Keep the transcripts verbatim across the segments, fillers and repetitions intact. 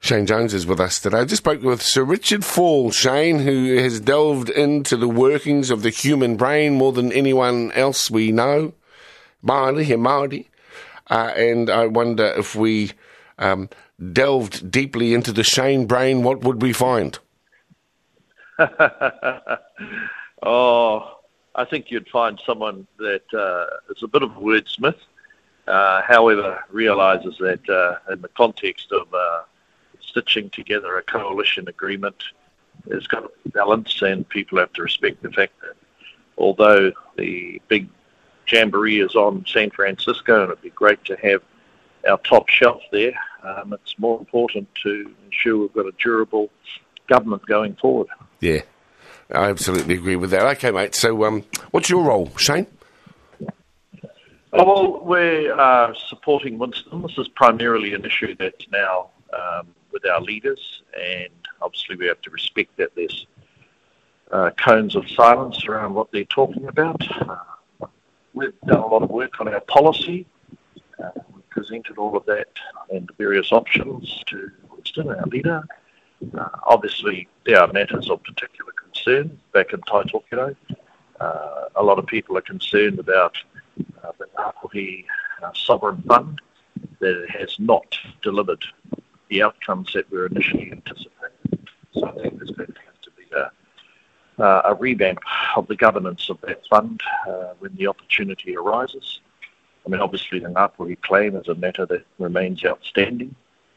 Shane Jones is with us today. I just spoke with Sir Richard Fall, Shane, who has delved into the workings of the human brain more than anyone else we know. Māori, he Māori. Uh, and I wonder if we um, delved deeply into the Shane brain, what would we find? oh, I think you'd find someone that uh, is a bit of a wordsmith, uh, however, realises that uh, in the context of uh, stitching together a coalition agreement, there's got to be balance, and people have to respect the fact that although the big jamboree is on San Francisco and it'd be great to have our top shelf there, um, it's more important to ensure we've got a durable government going forward. Yeah, I absolutely agree with that. Okay, mate, so um, what's your role, Shane? Oh, well, we're uh, supporting Winston. This is primarily an issue that's now um, with our leaders, and obviously we have to respect that there's uh, cones of silence around what they're talking about. Uh, we've done a lot of work on our policy. Uh, we presented all of that and various options to Winston, our leader. Uh, obviously, there are matters of particular concern back in Taitokerau. Uh, a lot of people are concerned about uh, the Ngāpuhi uh, Sovereign Fund, that it has not delivered the outcomes that were initially anticipated. So I think there's going to have to be a, uh, a revamp of the governance of that fund uh, when the opportunity arises. I mean, obviously the Ngāpuhi claim is a matter that remains outstanding.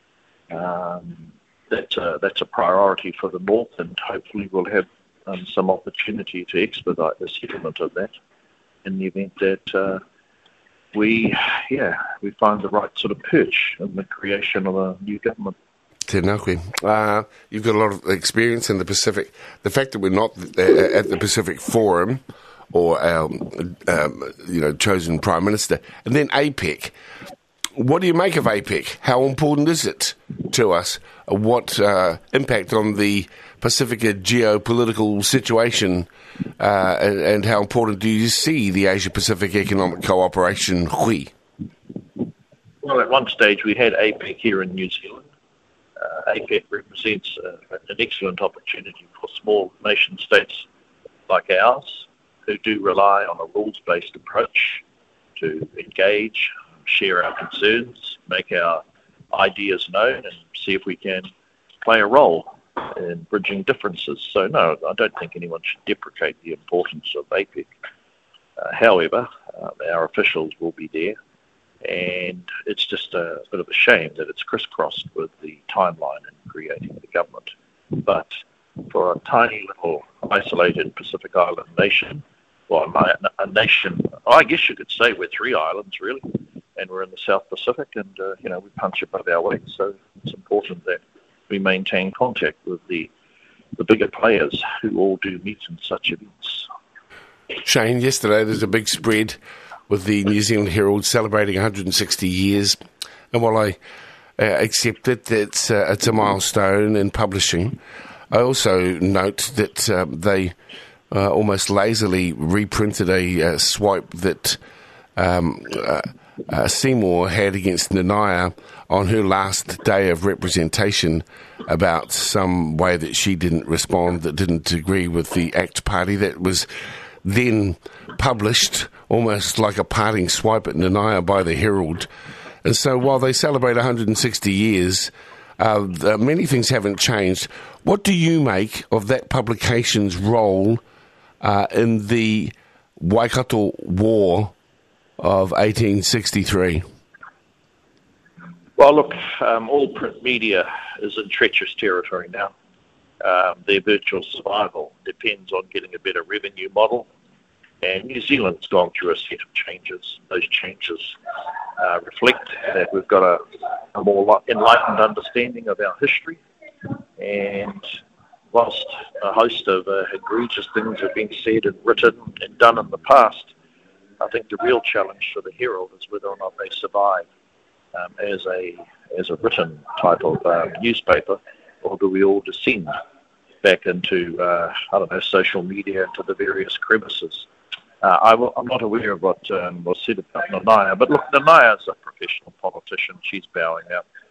Um, that's, a, that's a priority for the North, and hopefully we'll have um, some opportunity to expedite the settlement of that in the event that uh, we, yeah, we find the right sort of perch in the creation of a new government. Te Ngākoe. Uh, you've got a lot of experience in the Pacific. The fact that we're not uh, at the Pacific Forum, or our, um, you know, chosen Prime Minister, and then APEC. What do you make of APEC? How important is it to us? What uh, impact on the Pacifica geopolitical situation, uh, and, and how important do you see the Asia-Pacific Economic Cooperation, Hui? Well, at one stage we had APEC here in New Zealand. Uh, APEC represents uh, an excellent opportunity for small nation states like ours, who do rely on a rules-based approach to engage, share our concerns, make our ideas known, and see if we can play a role in bridging differences. So no, I don't think anyone should deprecate the importance of APEC. Uh, however, uh, our officials will be there, and it's just a bit of a shame that it's crisscrossed with the timeline in creating the government. But for a tiny little isolated Pacific Island nation, well, a nation, I guess you could say we're three islands, really, and we're in the South Pacific, and, uh, you know, we punch above our weight, so it's important that we maintain contact with the the bigger players who all do meet in such events. Shane, yesterday there's a big spread with the New Zealand Herald celebrating one hundred sixty years, and while I uh, accept it, it's, uh, it's a milestone in publishing, I also note that uh, they uh, almost lazily reprinted a uh, swipe that um, uh, uh, Seymour had against Nanaia on her last day of representation about some way that she didn't respond, that didn't agree with the ACT Party. That was then published almost like a parting swipe at Nanaia by the Herald. And so while they celebrate one hundred sixty years, uh, the, many things haven't changed. What do you make of that publication's role uh, in the Waikato War of eighteen sixty-three? Well, look, um, all print media is in treacherous territory now. Um, their virtual survival depends on getting a better revenue model. And New Zealand's gone through a set of changes. Those changes uh, reflect that we've got a, a more enlightened understanding of our history. And whilst a host of uh, egregious things have been said and written and done in the past, I think the real challenge for the Herald is whether or not they survive um, as a as a written type of uh, newspaper, or do we all descend back into, uh, I don't know, social media, into the various crevices? Uh, I will, I'm not aware of what um, was said about Nanaia, but look, Nanaia is a professional politician. She's bowing out.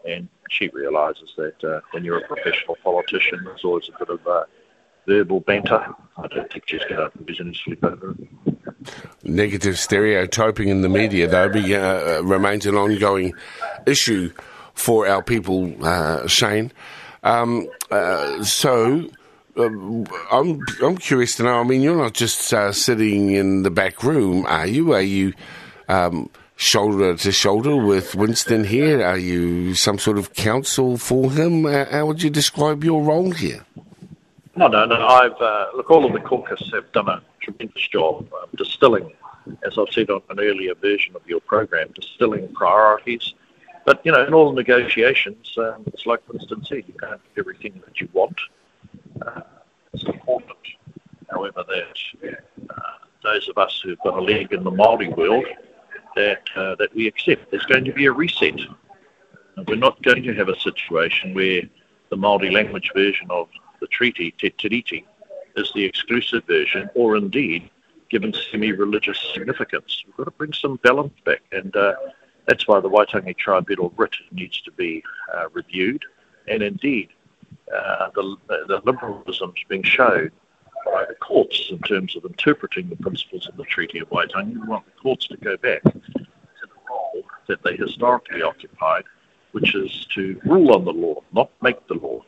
And she realises that uh, when you're a professional politician, there's always a bit of uh, verbal banter. I don't think she's going to lose any sleep over it. Negative stereotyping in the media, though, be, uh, remains an ongoing issue for our people, uh, Shane. Um, uh, so, um, I'm I'm curious to know. I mean, you're not just uh, sitting in the back room, are you? Are you um, shoulder to shoulder with Winston here? Are you some sort of counsel for him? Uh, how would you describe your role here? No, no, no. I've uh, look. All of the caucus have done a tremendous job um, distilling, as I've said on an earlier version of your program, distilling priorities. But you know, in all negotiations, um, it's like Winston said, you can't get everything that you want. Uh, it's important, however, that uh, those of us who've got a leg in the Māori world, that uh, that we accept there's going to be a reset. We're not going to have a situation where the Māori language version of the treaty, Te Tiriti, is the exclusive version, or indeed given semi-religious significance. We've got to bring some balance back, and uh, that's why the Waitangi Tribunal writ needs to be uh, reviewed, and indeed uh, the, the liberalism is being shown by the courts in terms of interpreting the principles of the Treaty of Waitangi. We want the courts to go back to the role that they historically occupied, which is to rule on the law, not make the law.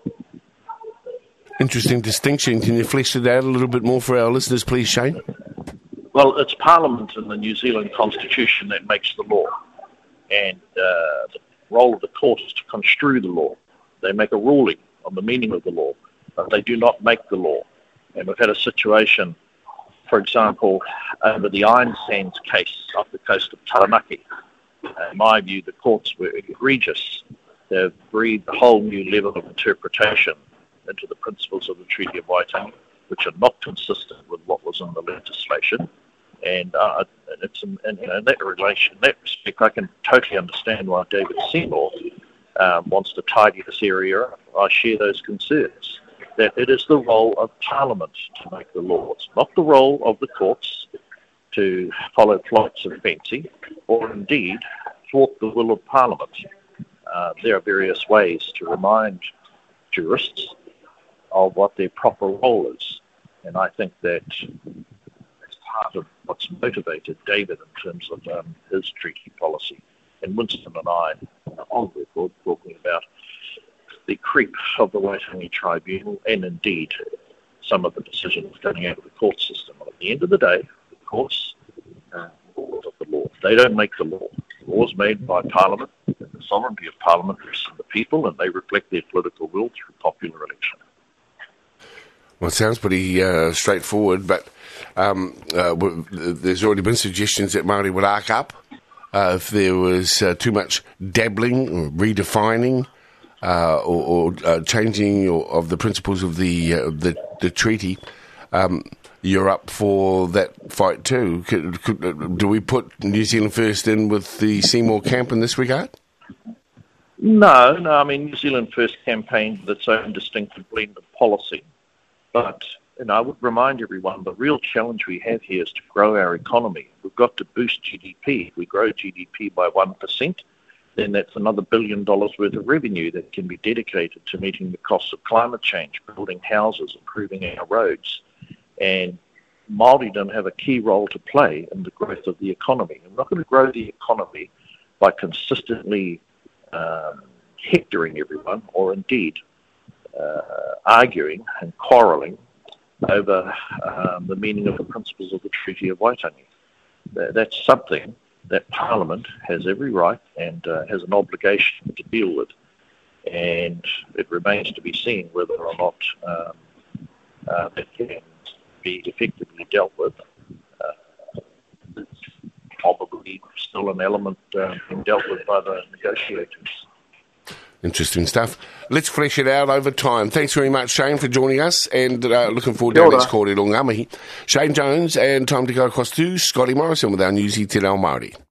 Interesting distinction. Can you flesh it out a little bit more for our listeners, please, Shane? Well, it's Parliament in the New Zealand Constitution that makes the law, and uh, the role of the court is to construe the law. They make a ruling on the meaning of the law, but they do not make the law. And we've had a situation, for example, over the iron sands case off the coast of Taranaki. In my view, the courts were egregious. They've breathed a whole new level of interpretation into the principles of the Treaty of Waitangi, which are not consistent with what was in the legislation. And uh, it's in, in, in that relation, in that respect, I can totally understand why David Seymour um, wants to tidy this area up. I share those concerns, that it is the role of Parliament to make the law. It's not the role of the courts to follow flights of fancy, or indeed thwart the will of Parliament. Uh, there are various ways to remind jurists of what their proper role is. And I think that that's part of what's motivated David in terms of um, his treaty policy. And Winston and I are on record talking about the creep of the Waitangi Tribunal and indeed some of the decisions coming out of the court system. And at the end of the day, the courts are laws of the law. They don't make the law. The law is made by Parliament, and the sovereignty of Parliament rests in the people, and they reflect their political will through popular election. Well, it sounds pretty uh, straightforward, but um, uh, there's already been suggestions that Māori would arc up uh, if there was uh, too much dabbling or redefining uh, or, or uh, changing or, of the principles of the uh, the, the treaty. Um, you're up for that fight too. Could, could, do we put New Zealand First in with the Seymour camp in this regard? No, no. I mean, New Zealand First campaigned with its own distinctive blend of policy. But, you know, I would remind everyone the real challenge we have here is to grow our economy. We've got to boost G D P. If we grow G D P by one percent, then that's another billion dollars worth of revenue that can be dedicated to meeting the costs of climate change, building houses, improving our roads. And Māori don't have a key role to play in the growth of the economy. We're not going to grow the economy by consistently um, hectoring everyone or indeed Uh, arguing and quarrelling over um, the meaning of the principles of the Treaty of Waitangi. That, that's something that Parliament has every right and uh, has an obligation to deal with. And it remains to be seen whether or not um, uh, that can be effectively dealt with. Uh, it's probably still an element uh, being dealt with by the negotiators. Interesting stuff. Let's flesh it out over time. Thanks very much, Shane, for joining us, and uh, looking forward to our next kōrero ngā mihi. Shane Jones, and time to go across to Scotty Morrison with our Newsy Te Reo Māori.